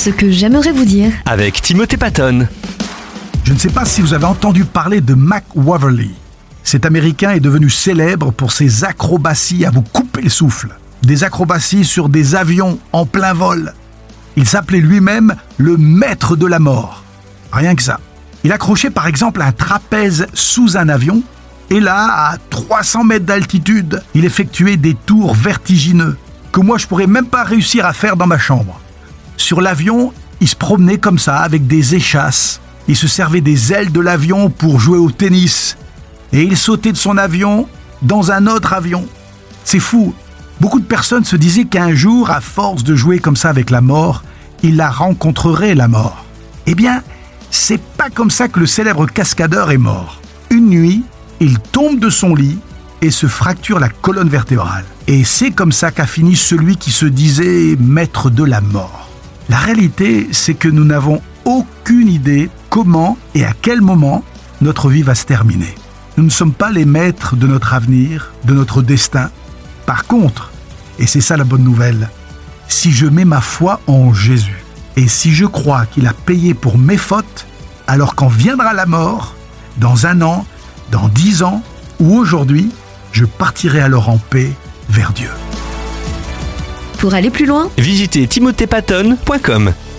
Ce que j'aimerais vous dire. Avec Timothée Patton. Je ne sais pas si vous avez entendu parler de Mac Waverly. Cet Américain est devenu célèbre pour ses acrobaties à vous couper le souffle. Des acrobaties sur des avions en plein vol. Il s'appelait lui-même le maître de la mort. Rien que ça. Il accrochait par exemple un trapèze sous un avion et là, à 300 mètres d'altitude, il effectuait des tours vertigineux que moi je pourrais même pas réussir à faire dans ma chambre. Sur l'avion, il se promenait comme ça avec des échasses. Il se servait des ailes de l'avion pour jouer au tennis. Et il sautait de son avion dans un autre avion. C'est fou. Beaucoup de personnes se disaient qu'un jour, à force de jouer comme ça avec la mort, il la rencontrerait, la mort. Eh bien, c'est pas comme ça que le célèbre cascadeur est mort. Une nuit, il tombe de son lit et se fracture la colonne vertébrale. Et c'est comme ça qu'a fini celui qui se disait maître de la mort. La réalité, c'est que nous n'avons aucune idée comment et à quel moment notre vie va se terminer. Nous ne sommes pas les maîtres de notre avenir, de notre destin. Par contre, et c'est ça la bonne nouvelle, si je mets ma foi en Jésus et si je crois qu'il a payé pour mes fautes, alors quand viendra la mort, dans 1 an, dans 10 ans ou aujourd'hui, je partirai alors en paix vers Dieu. Pour aller plus loin, Visitez timothépatton.com.